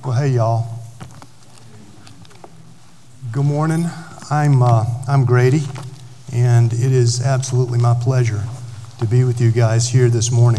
Well, hey, y'all. Good morning. I'm Grady, and it is absolutely my pleasure to be with you guys here this morning.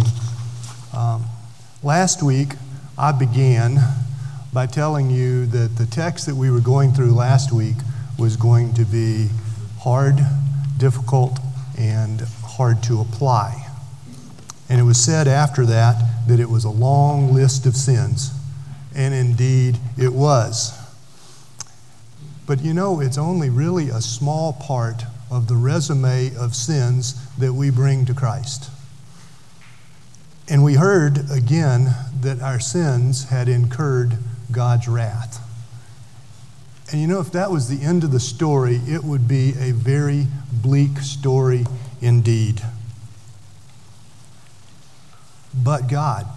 Last week, I began by telling you that the text that we were going through last week was going to be hard, difficult, and hard to apply. And it was said after that it was a long list of sins. And indeed, it was. But you know, it's only really a small part of the resume of sins that we bring to Christ. And we heard again that our sins had incurred God's wrath. And you know, if that was the end of the story, it would be a very bleak story indeed. But God,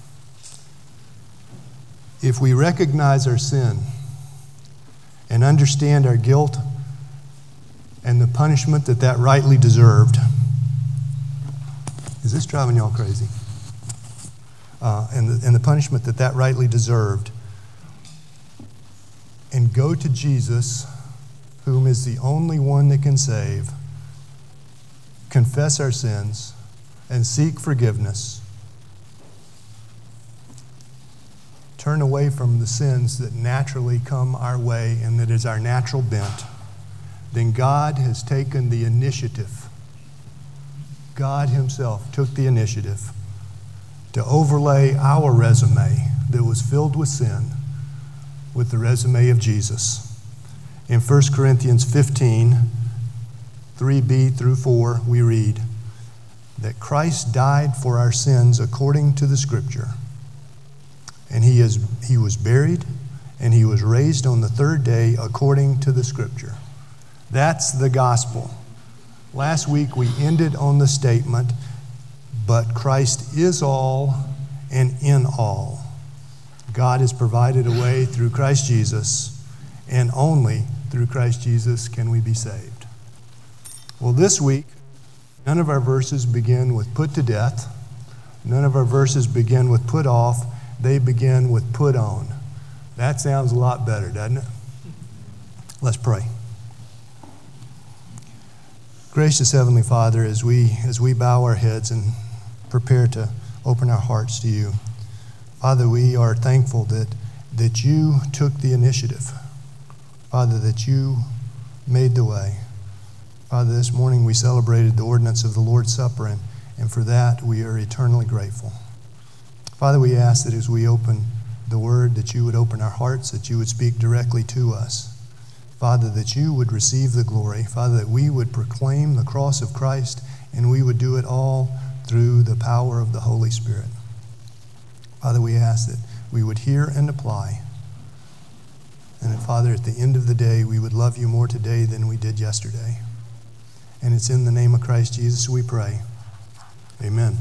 if we recognize our sin and understand our guilt and the punishment that rightly deserved, is this driving y'all crazy? And the punishment that rightly deserved, and go to Jesus, whom is the only one that can save, confess our sins, and seek forgiveness, turn away from the sins that naturally come our way and that is our natural bent, then God has taken the initiative. God himself took the initiative to overlay our resume that was filled with sin with the resume of Jesus. In 1 Corinthians 15, 3b through 4, we read that Christ died for our sins according to the Scripture. And he was buried, and he was raised on the third day according to the Scripture. That's the gospel. Last week we ended on the statement, but Christ is all and in all. God has provided a way through Christ Jesus, and only through Christ Jesus can we be saved. Well, this week, none of our verses begin with put to death. None of our verses begin with put off. They begin with put on. That sounds a lot better, doesn't it? Let's pray. Gracious Heavenly Father, as we bow our heads and prepare to open our hearts to you, Father, we are thankful that you took the initiative. Father, that you made the way. Father, this morning we celebrated the ordinance of the Lord's Supper, and for that we are eternally grateful. Father, we ask that as we open the Word, that you would open our hearts, that you would speak directly to us. Father, that you would receive the glory. Father, that we would proclaim the cross of Christ, and we would do it all through the power of the Holy Spirit. Father, we ask that we would hear and apply. And that, Father, at the end of the day, we would love you more today than we did yesterday. And it's in the name of Christ Jesus we pray. Amen.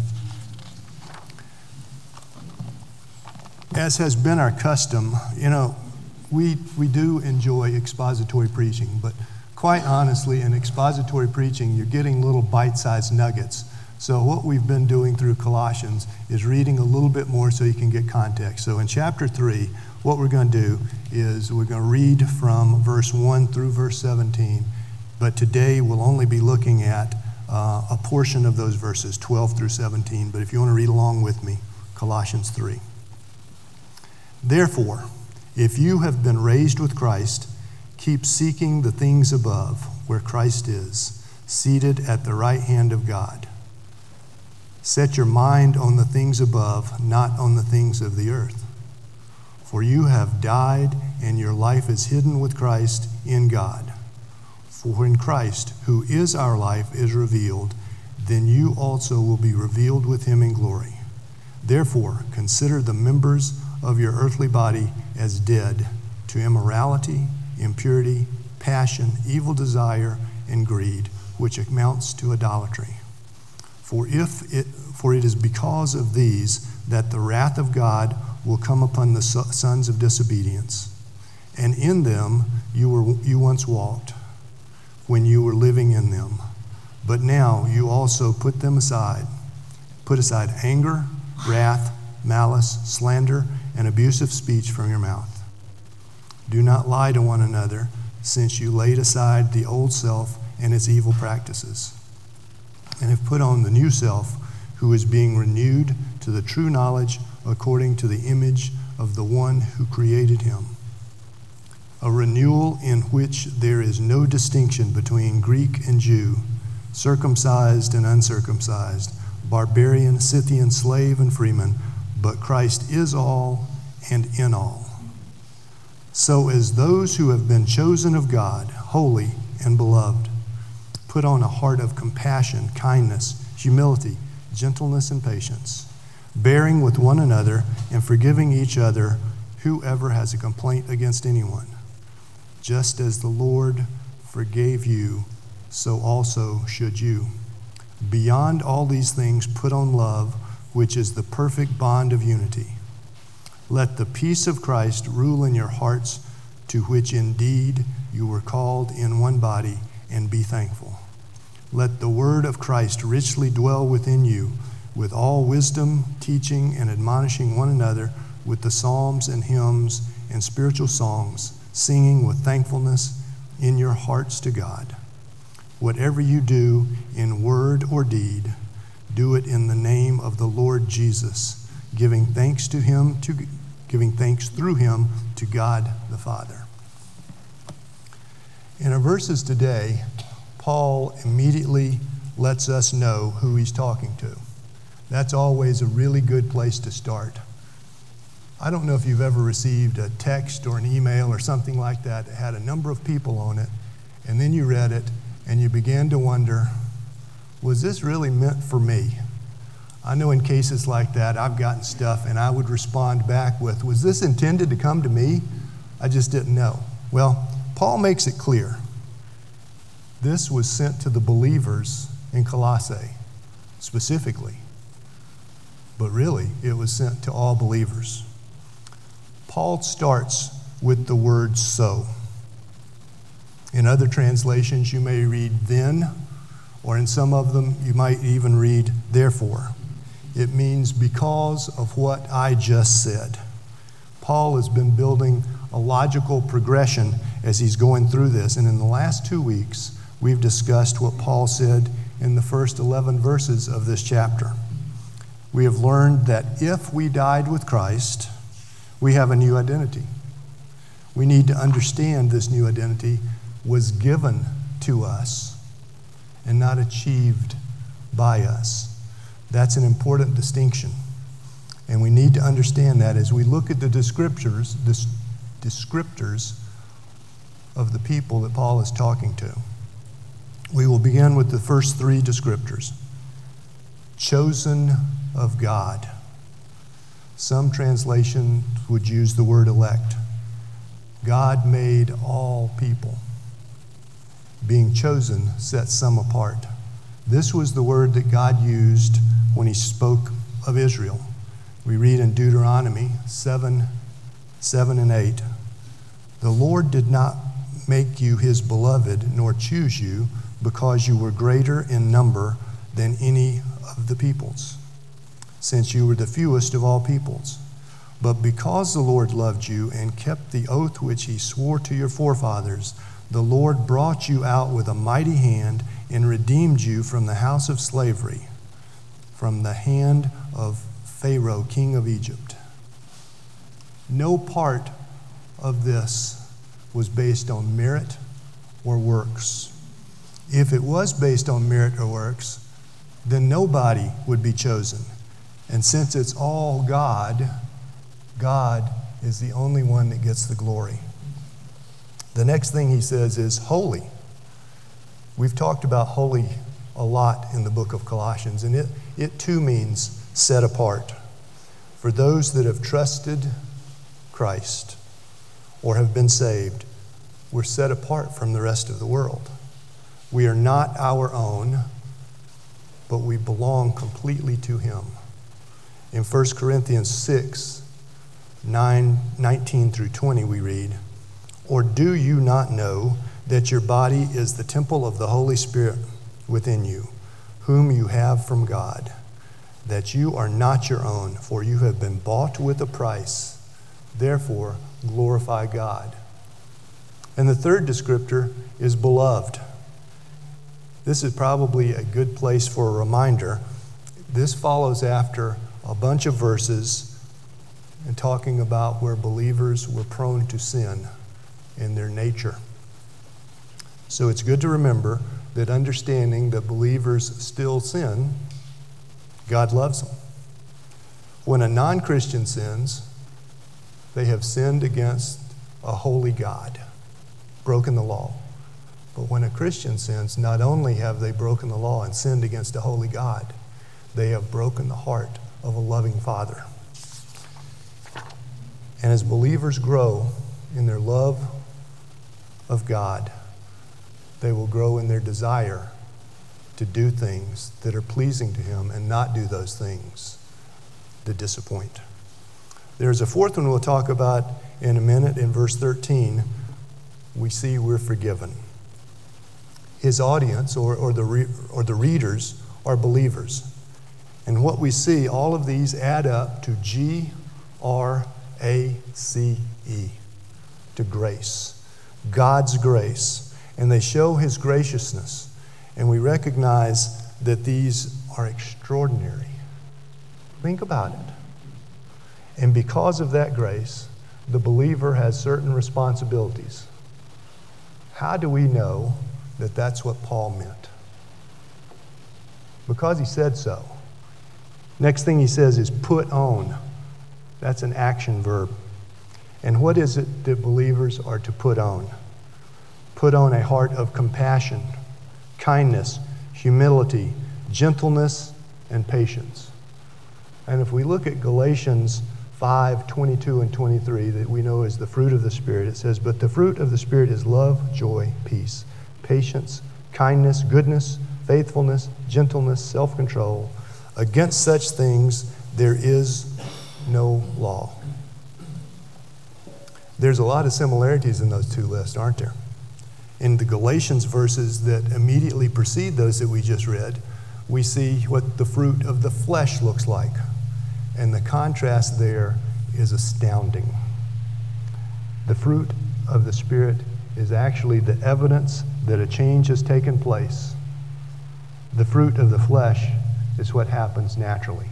As has been our custom, you know, we do enjoy expository preaching, but quite honestly, in expository preaching, you're getting little bite-sized nuggets. So what we've been doing through Colossians is reading a little bit more so you can get context. So in chapter 3, what we're going to do is we're going to read from verse 1 through verse 17, but today we'll only be looking at a portion of those verses, 12 through 17. But if you want to read along with me, Colossians 3. Therefore, if you have been raised with Christ, keep seeking the things above, where Christ is, seated at the right hand of God. Set your mind on the things above, not on the things of the earth. For you have died, and your life is hidden with Christ in God. For when Christ, who is our life, is revealed, then you also will be revealed with him in glory. Therefore, consider the members of your earthly body as dead to immorality, impurity, passion, evil desire, and greed, which amounts to idolatry. For it is because of these that the wrath of God will come upon the sons of disobedience. And in them you once walked, when you were living in them. But now you also put aside anger, wrath, malice, slander, and abusive speech from your mouth. Do not lie to one another, since you laid aside the old self and its evil practices, and have put on the new self, who is being renewed to the true knowledge according to the image of the one who created him. A renewal in which there is no distinction between Greek and Jew, circumcised and uncircumcised, barbarian, Scythian, slave and freeman, but Christ is all and in all. So as those who have been chosen of God, holy and beloved, put on a heart of compassion, kindness, humility, gentleness, and patience, bearing with one another and forgiving each other whoever has a complaint against anyone. Just as the Lord forgave you, so also should you. Beyond all these things, put on love, which is the perfect bond of unity. Let the peace of Christ rule in your hearts, to which indeed you were called in one body, and be thankful. Let the word of Christ richly dwell within you, with all wisdom, teaching and admonishing one another with the psalms and hymns and spiritual songs, singing with thankfulness in your hearts to God. Whatever you do in word or deed, do it in the name of the Lord Jesus, giving thanks through him to God the Father. In our verses today, Paul immediately lets us know who he's talking to. That's always a really good place to start. I don't know if you've ever received a text or an email or something like that that had a number of people on it, and then you read it and you began to wonder, was this really meant for me? I know in cases like that, I've gotten stuff and I would respond back with, was this intended to come to me? I just didn't know. Well, Paul makes it clear. This was sent to the believers in Colossae, specifically. But really, it was sent to all believers. Paul starts with the word so. In other translations, you may read then, or in some of them, you might even read therefore. It means because of what I just said. Paul has been building a logical progression as he's going through this. And in the last 2 weeks, we've discussed what Paul said in the first 11 verses of this chapter. We have learned that if we died with Christ, we have a new identity. We need to understand this new identity was given to us and not achieved by us. That's an important distinction. And we need to understand that as we look at the descriptors of the people that Paul is talking to. We will begin with the first 3 descriptors. Chosen of God. Some translations would use the word elect. God made all people. Being chosen sets some apart. This was the word that God used when he spoke of Israel. We read in Deuteronomy 7 and 8, the Lord did not make you his beloved, nor choose you, because you were greater in number than any of the peoples, since you were the fewest of all peoples. But because the Lord loved you and kept the oath which he swore to your forefathers, the Lord brought you out with a mighty hand and redeemed you from the house of slavery, from the hand of Pharaoh, king of Egypt. No part of this was based on merit or works. If it was based on merit or works, then nobody would be chosen. And since it's all God, God is the only one that gets the glory. The next thing he says is holy. We've talked about holy a lot in the book of Colossians, and it too means set apart. For those that have trusted Christ or have been saved, we're set apart from the rest of the world. We are not our own, but we belong completely to him. In 1 Corinthians 6, 19 through 20, we read, or do you not know that your body is the temple of the Holy Spirit within you, whom you have from God, that you are not your own, for you have been bought with a price. Therefore, glorify God. And the third descriptor is beloved. This is probably a good place for a reminder. This follows after a bunch of verses and talking about where believers were prone to sin in their nature. So it's good to remember that understanding that believers still sin, God loves them. When a non-Christian sins, they have sinned against a holy God, broken the law. But when a Christian sins, not only have they broken the law and sinned against a holy God, they have broken the heart of a loving Father. And as believers grow in their love of God, they will grow in their desire to do things that are pleasing to Him and not do those things that disappoint. There's a fourth one we'll talk about in a minute. In verse 13, we see we're forgiven. His audience or the readers are believers. And what we see, all of these add up to Grace, to grace, God's grace. And they show His graciousness. And we recognize that these are extraordinary. Think about it. And because of that grace, the believer has certain responsibilities. How do we know that that's what Paul meant? Because he said so. Next thing he says is put on. That's an action verb. And what is it that believers are to put on? Put on a heart of compassion, kindness, humility, gentleness, and patience. And if we look at Galatians 5:22 and 23, that we know is the fruit of the Spirit, it says, "But the fruit of the Spirit is love, joy, peace, patience, kindness, goodness, faithfulness, gentleness, self-control. Against such things there is no law." There's a lot of similarities in those two lists, aren't there? In the Galatians verses that immediately precede those that we just read, we see what the fruit of the flesh looks like. And the contrast there is astounding. The fruit of the Spirit is actually the evidence that a change has taken place. The fruit of the flesh is what happens naturally.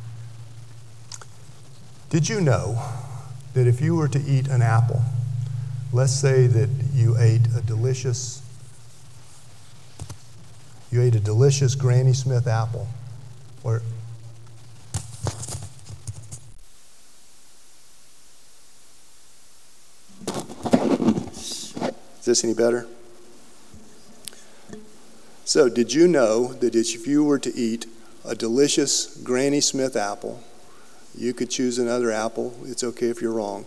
Did you know that if you were to eat an apple, let's say that you ate a delicious Granny Smith apple, or is this any better? So, did you know that if you were to eat a delicious Granny Smith apple, you could choose another apple. It's okay if you're wrong.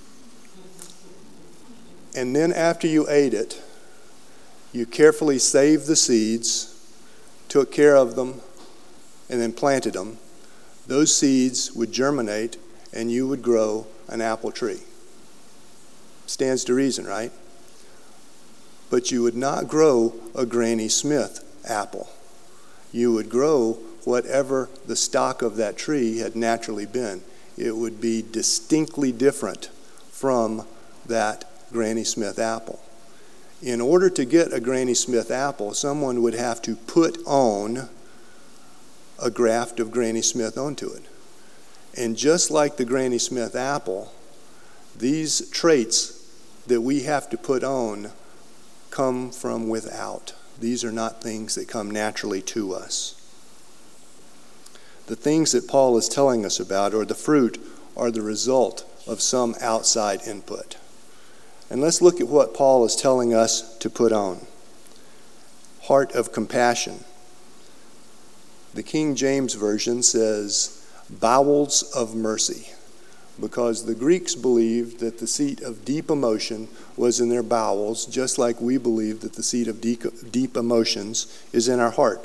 And then after you ate it, you carefully saved the seeds, took care of them, and then planted them. Those seeds would germinate and you would grow an apple tree. Stands to reason, right? But you would not grow a Granny Smith apple. You would grow whatever the stock of that tree had naturally been. It would be distinctly different from that Granny Smith apple. In order to get a Granny Smith apple, someone would have to put on a graft of Granny Smith onto it. And just like the Granny Smith apple, these traits that we have to put on come from without. These are not things that come naturally to us. The things that Paul is telling us about, or the fruit, are the result of some outside input. And let's look at what Paul is telling us to put on. Heart of compassion. The King James Version says, bowels of mercy, because the Greeks believed that the seat of deep emotion was in their bowels, just like we believe that the seat of deep emotions is in our heart.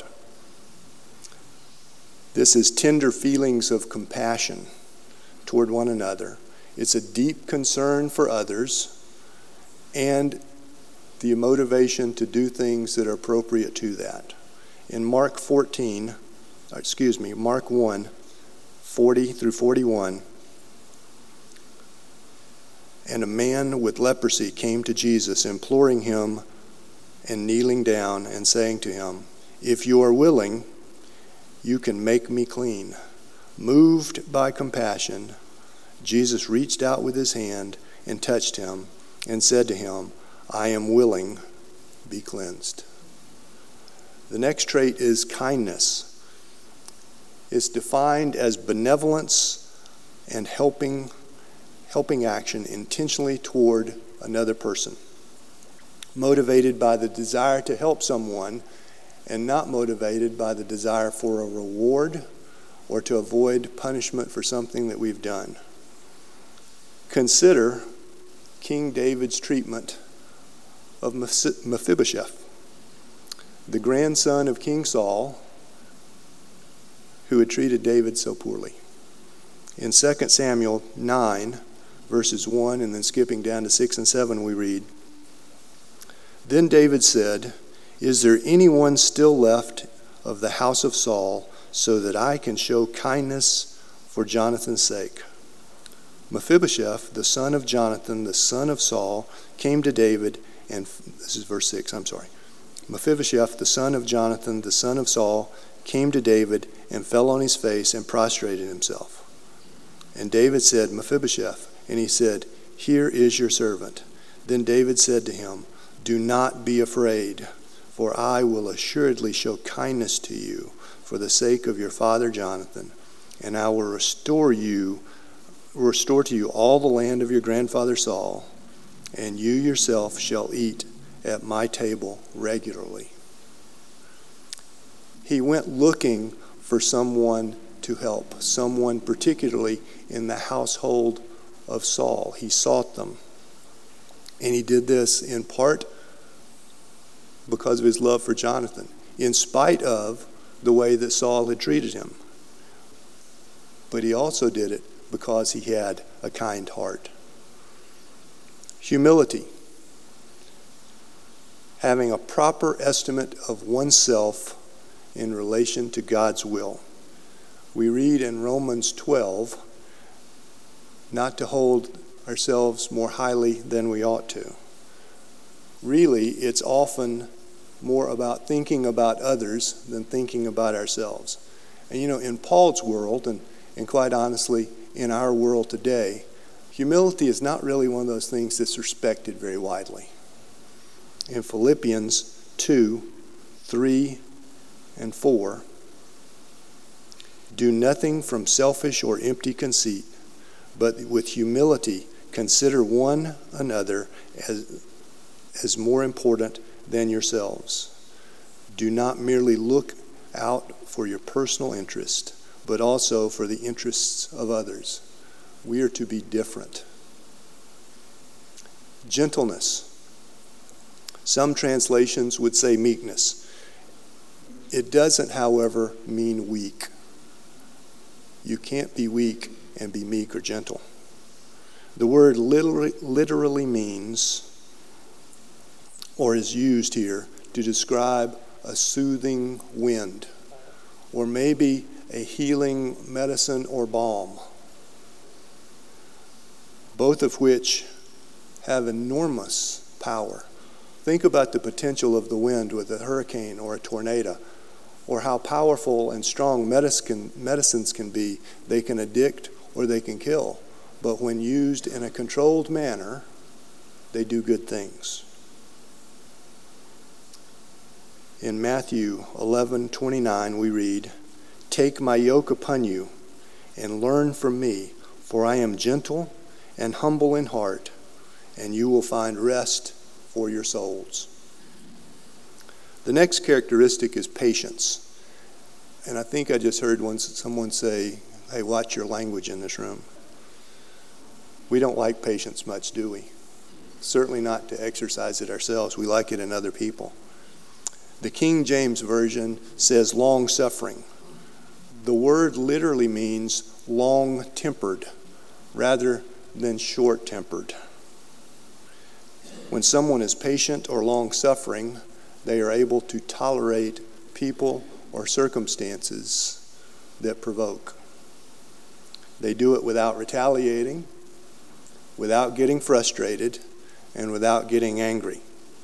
This is tender feelings of compassion toward one another. It's a deep concern for others and the motivation to do things that are appropriate to that. In Mark 1, 40 through 41, And a man with leprosy came to Jesus, imploring him and kneeling down and saying to him, "If you are willing, you can make me clean." Moved by compassion, Jesus reached out with his hand and touched him and said to him, "I am willing, be cleansed." The next trait is kindness. It's defined as benevolence and helping action intentionally toward another person, motivated by the desire to help someone and not motivated by the desire for a reward or to avoid punishment for something that we've done. Consider King David's treatment of Mephibosheth, the grandson of King Saul, who had treated David so poorly. In 2 Samuel 9, verses 1 and then skipping down to 6 and 7, we read, "Then David said, 'Is there anyone still left of the house of Saul so that I can show kindness for Jonathan's sake?' Mephibosheth, the son of Jonathan, the son of Saul, came to David," and this is verse 6, I'm sorry. "Mephibosheth, the son of Jonathan, the son of Saul, came to David and fell on his face and prostrated himself. And David said, 'Mephibosheth,' and he said, 'Here is your servant.' Then David said to him, 'Do not be afraid, for I will assuredly show kindness to you for the sake of your father Jonathan, and I will restore to you all the land of your grandfather Saul, and you yourself shall eat at my table regularly.'" He went looking for someone to help, someone particularly in the household of Saul. He sought them. And he did this in part because of his love for Jonathan, in spite of the way that Saul had treated him. But he also did it because he had a kind heart. Humility. Having a proper estimate of oneself in relation to God's will. We read in Romans 12 not to hold ourselves more highly than we ought to. Really, it's often more about thinking about others than thinking about ourselves. And in Paul's world, and quite honestly, in our world today, humility is not really one of those things that's respected very widely. In Philippians 2, 3, and 4, "Do nothing from selfish or empty conceit, but with humility consider one another as more important than yourselves. Do not merely look out for your personal interest, but also for the interests of others." We are to be different. Gentleness. Some translations would say meekness. It doesn't, however, mean weak. You can't be weak and be meek or gentle. The word literally means, or is used here, to describe a soothing wind, or maybe a healing medicine or balm, both of which have enormous power. Think about the potential of the wind with a hurricane or a tornado, or how powerful and strong medicines can be. They can addict or they can kill. But when used in a controlled manner, they do good things. In Matthew 11:29 we read, "Take my yoke upon you and learn from me, for I am gentle and humble in heart, and you will find rest for your souls." The next characteristic is patience. And I think I just heard someone say, "Hey, watch your language in this room." We don't like patience much, do we? Certainly not to exercise it ourselves. We like it in other people. The King James Version says long-suffering. The word literally means long-tempered rather than short-tempered. When someone is patient or long-suffering, they are able to tolerate people or circumstances that provoke. They do it without retaliating. without getting frustrated and without getting angry.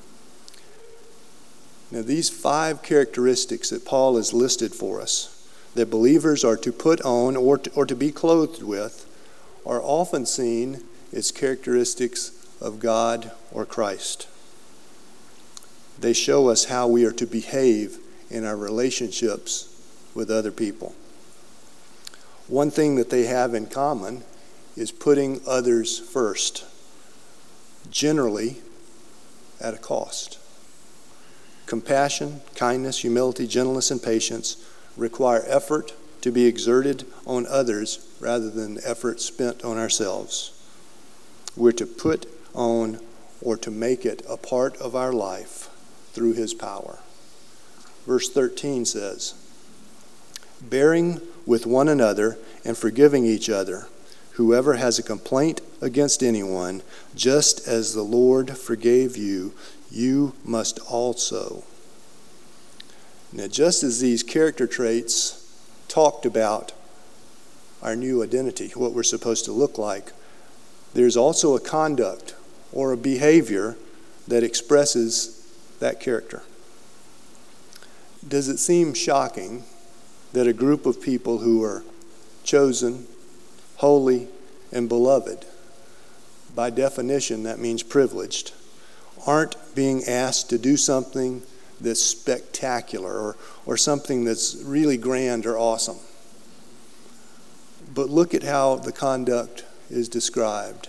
Now, these 5 characteristics that Paul has listed for us, that believers are to put on or to be clothed with, are often seen as characteristics of God or Christ. They show us how we are to behave in our relationships with other people. One thing that they have in common is putting others first, generally at a cost. Compassion, kindness, humility, gentleness, and patience require effort to be exerted on others rather than effort spent on ourselves. We're to put on or to make it a part of our life through his power. Verse 13 says, bearing with one another and forgiving each other, whoever has a complaint against anyone, just as the Lord forgave you, you must also. Now, just as these character traits talked about our new identity, what we're supposed to look like, there's also a conduct or a behavior that expresses that character. Does it seem shocking that a group of people who are chosen, holy, and beloved, by definition that means privileged, aren't being asked to do something that's spectacular or something that's really grand or awesome? But look at how the conduct is described.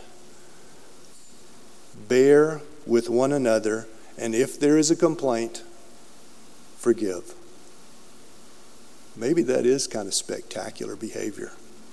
Bear with one another, and if there is a complaint, forgive. Maybe that is kind of spectacular behavior.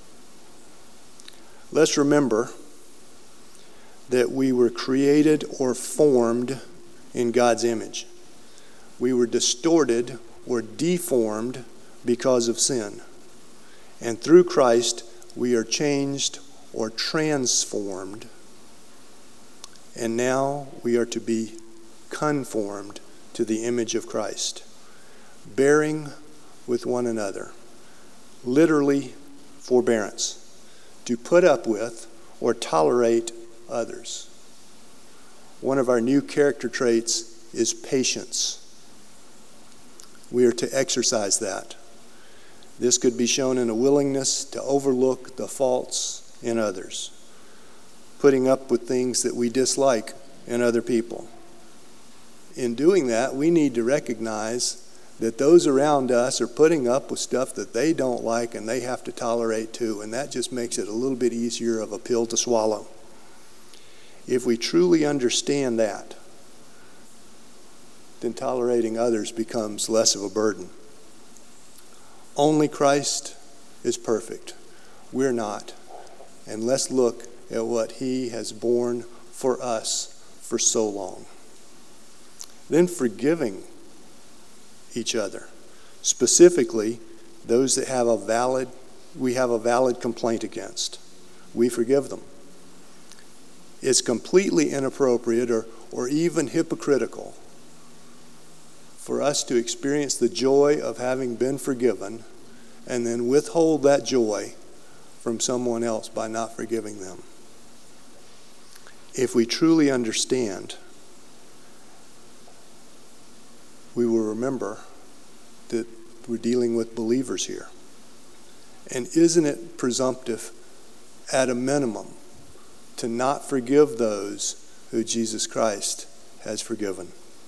Let's remember that we were created or formed in God's image. We were distorted or deformed because of sin. And through Christ, we are changed or transformed. And now we are to be conformed to the image of Christ. Bearing with one another. Literally, forbearance. To put up with or tolerate others. One of our new character traits is patience. We are to exercise that. This could be shown in a willingness to overlook the faults in others, putting up with things that we dislike in other people. In doing that, we need to recognize that those around us are putting up with stuff that they don't like and they have to tolerate too, and that just makes it a little bit easier of a pill to swallow. If we truly understand that, then tolerating others becomes less of a burden. Only Christ is perfect. We're not. And let's look at what he has borne for us for so long. Then forgiving each other, specifically those that we have a valid complaint against. We forgive them. It's completely inappropriate or even hypocritical for us to experience the joy of having been forgiven and then withhold that joy from someone else by not forgiving them. If we truly understand, we will remember that we're dealing with believers here. And isn't it presumptive, at a minimum, to not forgive those who Jesus Christ has forgiven?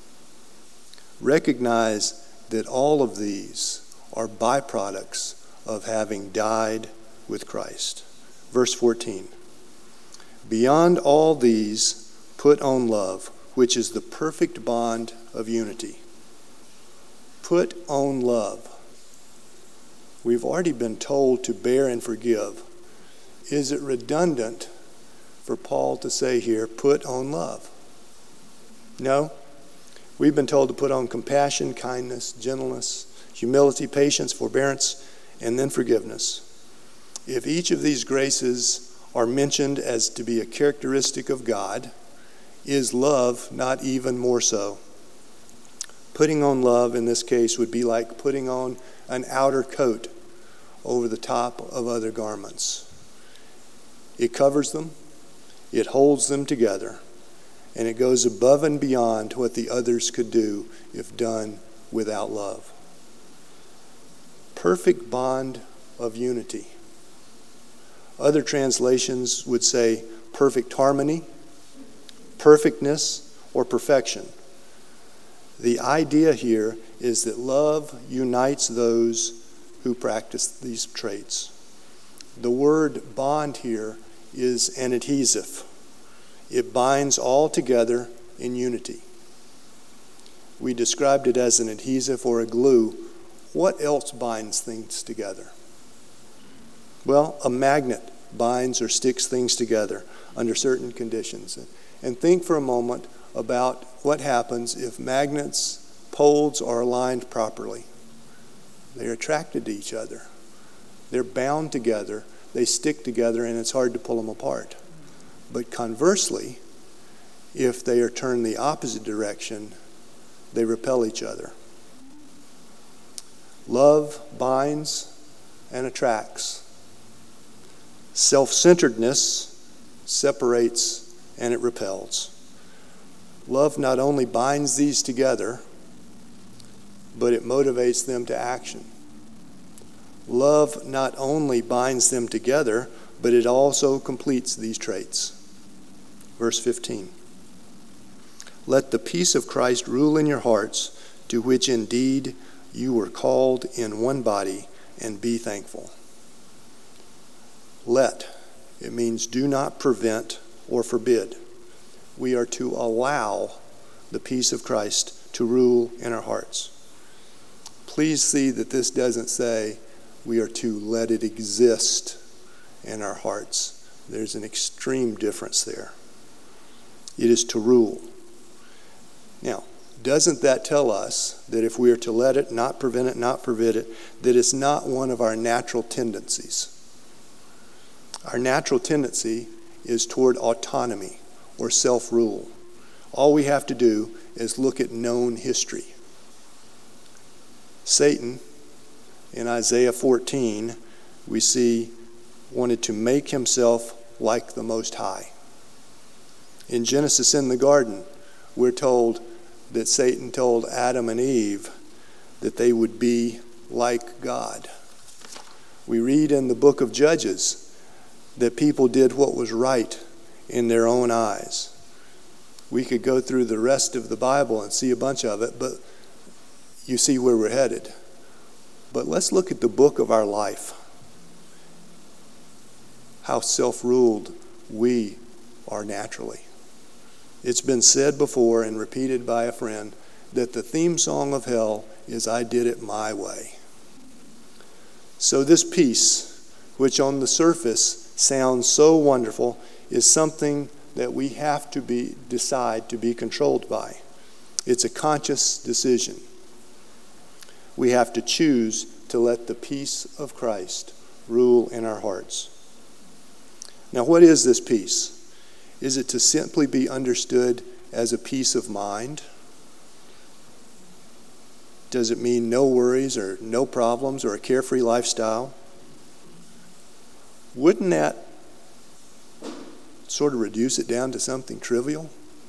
Recognize that all of these are byproducts of having died with Christ. Verse 14. Beyond all these, put on love, which is the perfect bond of unity. Put on love. We've already been told to bear and forgive. Is it redundant for Paul to say here, put on love? No. We've been told to put on compassion, kindness, gentleness, humility, patience, forbearance, and then forgiveness. If each of these graces are mentioned as to be a characteristic of God, is love not even more so? Putting on love in this case would be like putting on an outer coat over the top of other garments. It covers them. It holds them together, and it goes above and beyond what the others could do if done without love. Perfect bond of unity. Other translations would say perfect harmony, perfectness, or perfection. The idea here is that love unites those who practice these traits. The word bond here is an adhesive. It binds all together in unity. We described it as an adhesive or a glue. What else binds things together? Well, a magnet binds or sticks things together under certain conditions. And think for a moment about what happens if magnets' poles are aligned properly. They're attracted to each other. They're bound together. They stick together, and it's hard to pull them apart. But conversely, if they are turned the opposite direction, they repel each other. Love binds and attracts. Self-centeredness separates and it repels. Love not only binds these together, but it motivates them to action. Love not only binds them together, but it also completes these traits. Verse 15. Let the peace of Christ rule in your hearts, to which indeed you were called in one body, and be thankful. Let, it means do not prevent or forbid. We are to allow the peace of Christ to rule in our hearts. Please see that this doesn't say we are to let it exist in our hearts. There's an extreme difference there. It is to rule. Now, doesn't that tell us that if we are to let it, not prevent it, not forbid it, that it's not one of our natural tendencies? Our natural tendency is toward autonomy or self-rule. All we have to do is look at known history. Satan, in Isaiah 14, we see wanted to make himself like the Most High. In Genesis in the garden, we're told that Satan told Adam and Eve that they would be like God. We read in the book of Judges that people did what was right in their own eyes. We could go through the rest of the Bible and see a bunch of it, but you see where we're headed. But let's look at the book of our life. How self-ruled we are naturally. It's been said before and repeated by a friend that the theme song of hell is I did it my way. So this peace, which on the surface sounds so wonderful, is something that we have to decide to be controlled by. It's a conscious decision. We have to choose to let the peace of Christ rule in our hearts. Now, what is this peace? Is it to simply be understood as a peace of mind? Does it mean no worries or no problems or a carefree lifestyle? Wouldn't that sort of reduce it down to something trivial?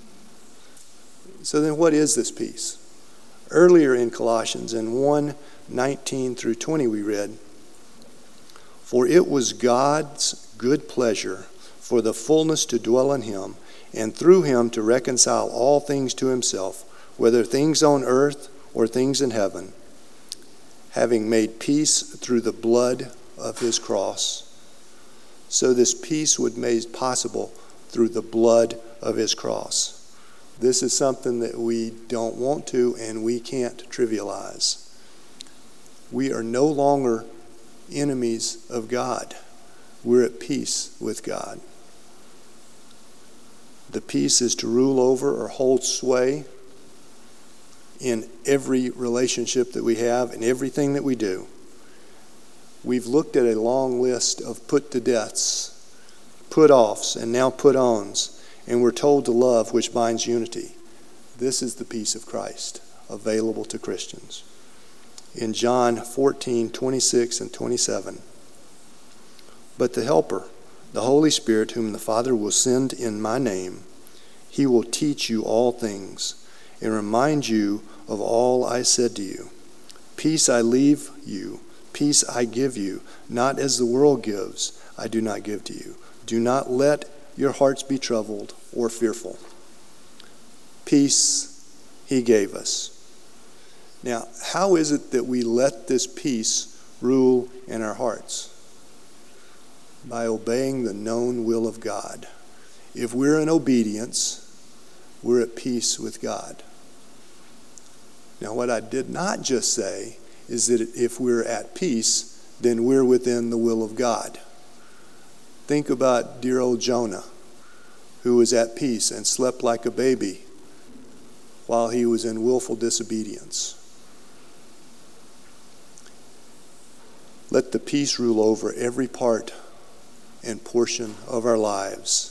So then what is this peace? Earlier in Colossians, in 1:19 through 20, we read, For it was God's good pleasure for the fullness to dwell in him, and through him to reconcile all things to himself, whether things on earth or things in heaven, having made peace through the blood of his cross. So this peace was made possible through the blood of his cross. This is something that we don't want to and we can't trivialize. We are no longer enemies of God. We're at peace with God. The peace is to rule over or hold sway in every relationship that we have and everything that we do. We've looked at a long list of put-to-deaths, put-offs, and now put-ons, and we're told to love, which binds unity. This is the peace of Christ available to Christians. In John 14:26 and 27, But the Helper, The Holy Spirit, whom the Father will send in my name, he will teach you all things and remind you of all I said to you. Peace I leave you, peace I give you, not as the world gives, I do not give to you. Do not let your hearts be troubled or fearful. Peace he gave us. Now, how is it that we let this peace rule in our hearts? By obeying the known will of God. If we're in obedience, we're at peace with God. Now, what I did not just say is that if we're at peace, then we're within the will of God. Think about dear old Jonah, who was at peace and slept like a baby while he was in willful disobedience. Let the peace rule over every part and portion of our lives.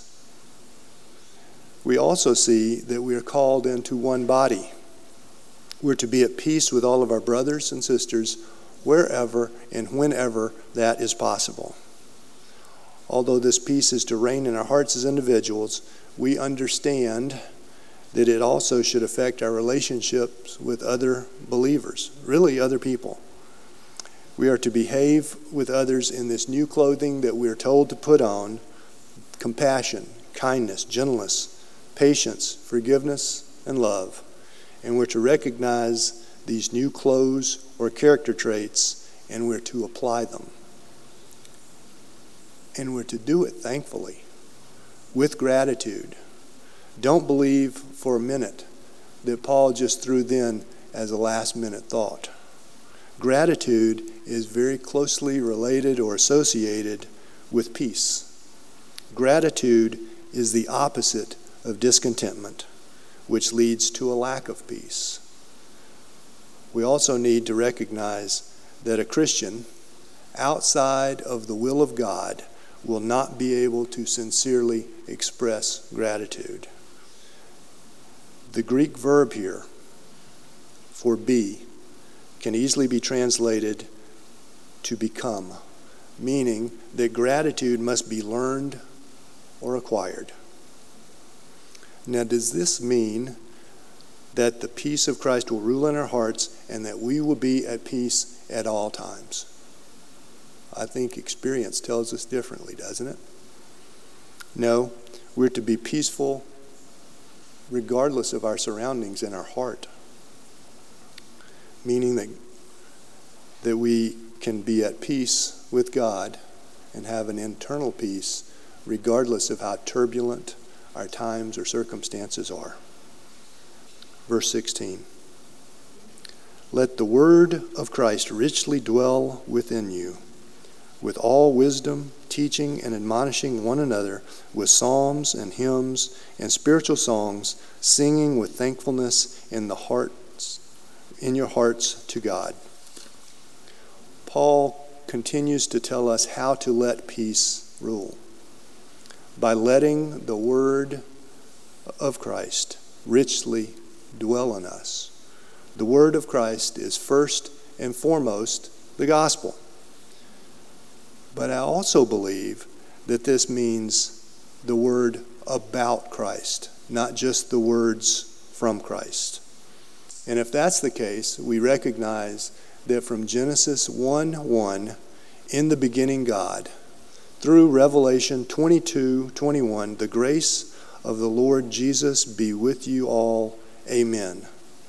We also see that we are called into one body. We're to be at peace with all of our brothers and sisters wherever and whenever that is possible. Although this peace is to reign in our hearts as individuals, we understand that it also should affect our relationships with other believers, really other people. We are to behave with others in this new clothing that we are told to put on: compassion, kindness, gentleness, patience, forgiveness, and love. And we're to recognize these new clothes or character traits, and we're to apply them. And we're to do it thankfully, with gratitude. Don't believe for a minute that Paul just threw in as a last-minute thought. Gratitude is very closely related or associated with peace. Gratitude is the opposite of discontentment, which leads to a lack of peace. We also need to recognize that a Christian outside of the will of God will not be able to sincerely express gratitude. The Greek verb here for be can easily be translated to become, meaning that gratitude must be learned or acquired. Now, does this mean that the peace of Christ will rule in our hearts and that we will be at peace at all times? I think experience tells us differently, doesn't it? No, we're to be peaceful regardless of our surroundings in our heart, meaning that we can be at peace with God and have an internal peace regardless of how turbulent our times or circumstances are. Verse 16. Let the word of Christ richly dwell within you, with all wisdom, teaching and admonishing one another with psalms and hymns and spiritual songs, singing with thankfulness in your hearts to God. Paul continues to tell us how to let peace rule. By letting the word of Christ richly dwell in us. The word of Christ is first and foremost the gospel. But I also believe that this means the word about Christ, not just the words from Christ. And if that's the case, we recognize that from Genesis 1:1, in the beginning God, through Revelation 22:21, the grace of the Lord Jesus be with you all, amen,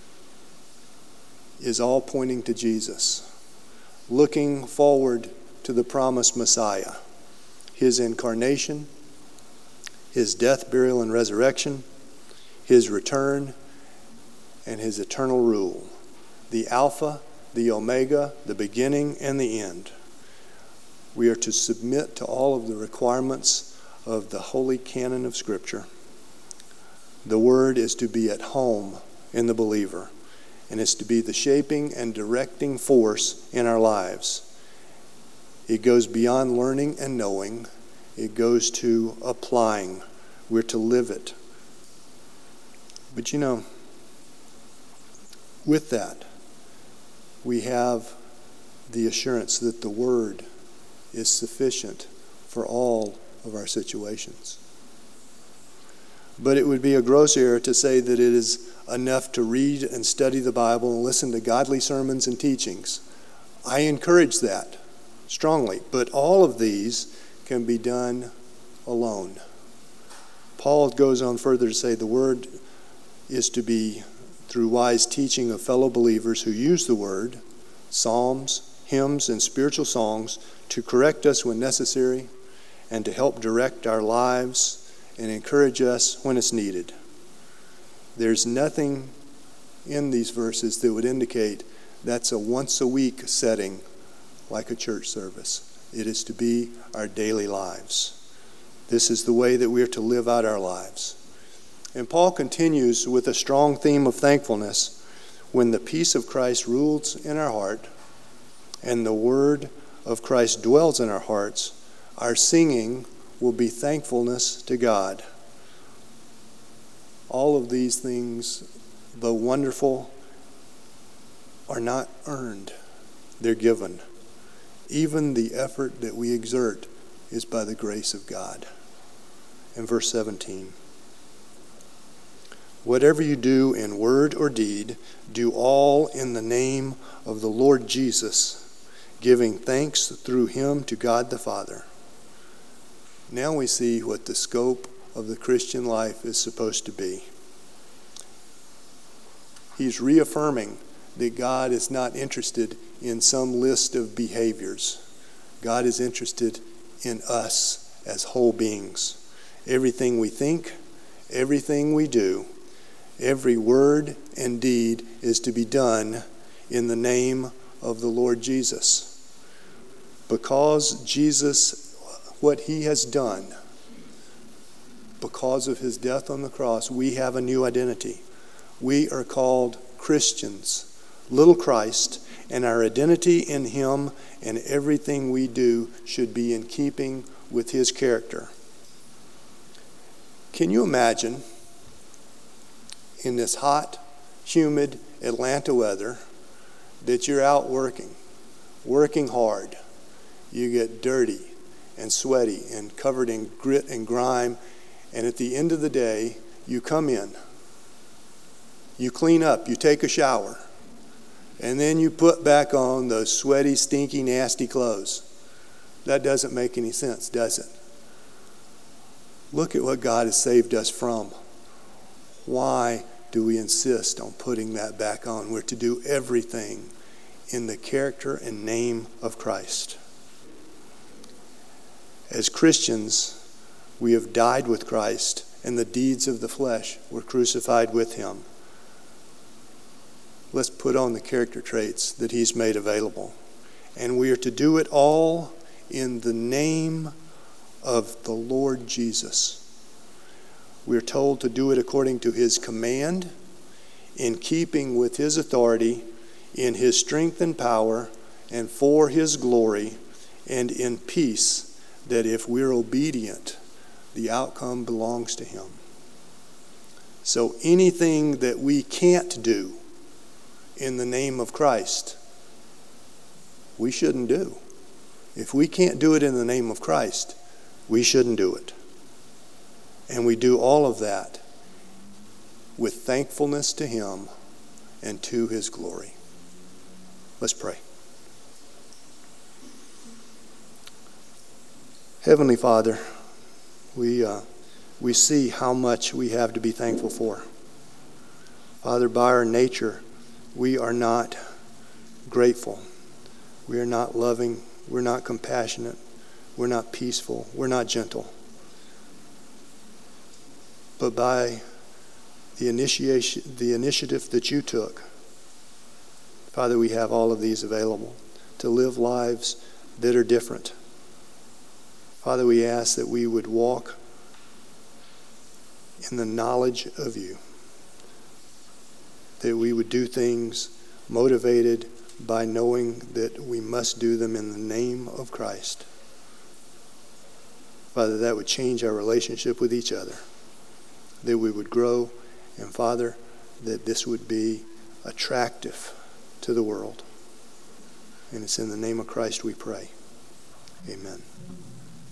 is all pointing to Jesus, looking forward to the promised Messiah, his incarnation, his death, burial, and resurrection, his return, and his eternal rule, the Alpha, the Omega, the beginning, and the end. We are to submit to all of the requirements of the holy canon of Scripture. The Word is to be at home in the believer, and it's to be the shaping and directing force in our lives. It goes beyond learning and knowing. It goes to applying. We're to live it. But with that, we have the assurance that the Word is sufficient for all of our situations. But it would be a gross error to say that it is enough to read and study the Bible and listen to godly sermons and teachings. I encourage that strongly, but all of these can be done alone. Paul goes on further to say the word is to be through wise teaching of fellow believers who use the word, psalms, hymns, and spiritual songs to correct us when necessary and to help direct our lives and encourage us when it's needed. There's nothing in these verses that would indicate that's a once-a-week setting like a church service. It is to be our daily lives. This is the way that we are to live out our lives. And Paul continues with a strong theme of thankfulness. When the peace of Christ rules in our heart and the word of Christ dwells in our hearts, our singing will be thankfulness to God. All of these things, though wonderful, are not earned. They're given. Even the effort that we exert is by the grace of God. In verse 17, whatever you do in word or deed, do all in the name of the Lord Jesus, giving thanks through him to God the Father. Now we see what the scope of the Christian life is supposed to be. He's reaffirming that God is not interested in some list of behaviors. God is interested in us as whole beings. Everything we think, everything we do, every word and deed is to be done in the name of the Lord Jesus. Because Jesus, what he has done, because of his death on the cross, we have a new identity. We are called Christians, little Christ, and our identity in him and everything we do should be in keeping with his character. Can you imagine in this hot, humid Atlanta weather that you're out working hard. You get dirty and sweaty and covered in grit and grime, and at the end of the day, you come in. You clean up, you take a shower, and then you put back on those sweaty, stinky, nasty clothes. That doesn't make any sense, does it? Look at what God has saved us from. Why do we insist on putting that back on? We're to do everything in the character and name of Christ. As Christians, we have died with Christ, and the deeds of the flesh were crucified with him. Let's put on the character traits that he's made available. And we are to do it all in the name of the Lord Jesus. We're told to do it according to his command, in keeping with his authority, in his strength and power, and for his glory, and in peace, that if we're obedient, the outcome belongs to him. So anything that we can't do in the name of Christ, we shouldn't do. If we can't do it in the name of Christ, we shouldn't do it. And we do all of that with thankfulness to him and to his glory. Let's pray. Heavenly Father, we see how much we have to be thankful for. Father, by our nature, we are not grateful. We are not loving. We're not compassionate. We're not peaceful. We're not gentle. But by the initiative that you took, Father, we have all of these available to live lives that are different. Father, we ask that we would walk in the knowledge of you, that we would do things motivated by knowing that we must do them in the name of Christ. Father, that would change our relationship with each other, that we would grow, and Father, that this would be attractive to the world. And it's in the name of Christ we pray. Amen.